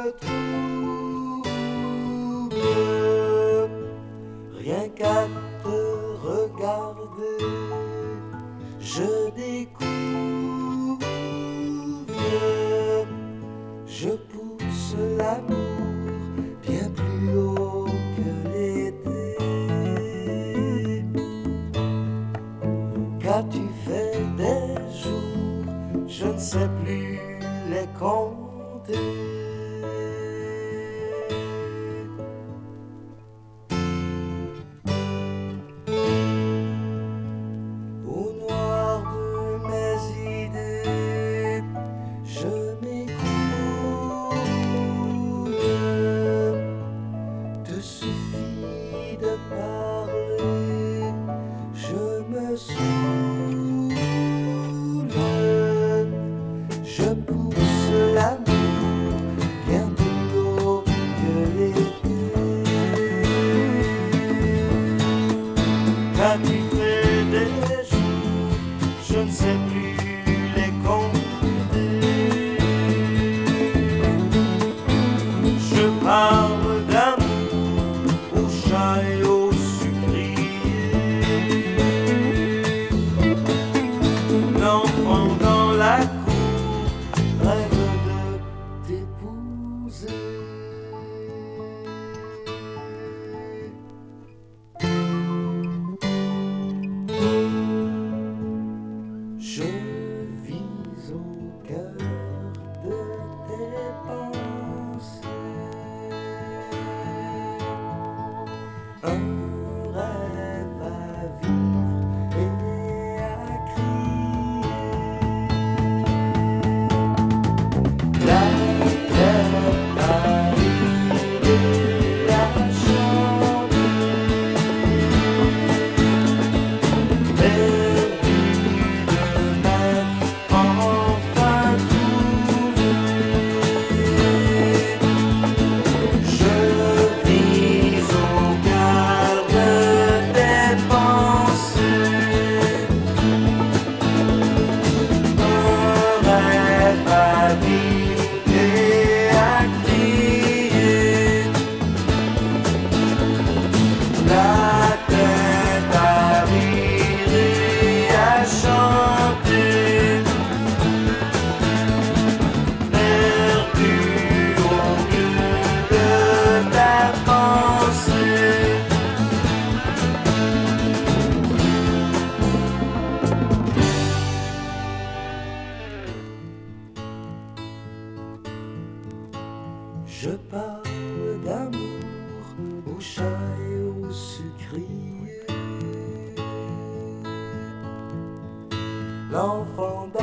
trouble, rien qu'à te regarder, je découvre, je pousse l'amour bien plus haut que l'été. Qu'as-tu fait des jours, je ne sais plus les compter. Au noir de mes idées, je m'écoule. Te suffit de parler, je me saoule. Je pousse l'amour bien plus haut que l'été. Qu'as-tu fait des jours, je ne sais plus les compter. Je parle d'amour au chat et au sucrier. L'enfant dans la cour rêve de t'épouser. Je vis au cœur de tes pensées, un rêve à vivre et à crier. La tête à rire et à chanter, perdu de m'être enfin trouvé. Je vis au cœur de tes pensées, un rêve à vivre et à crier. La tête à rire et à chanter, perdu au milieu de ta pensée. Je parle d'amour au chat et au sucrier. L'enfant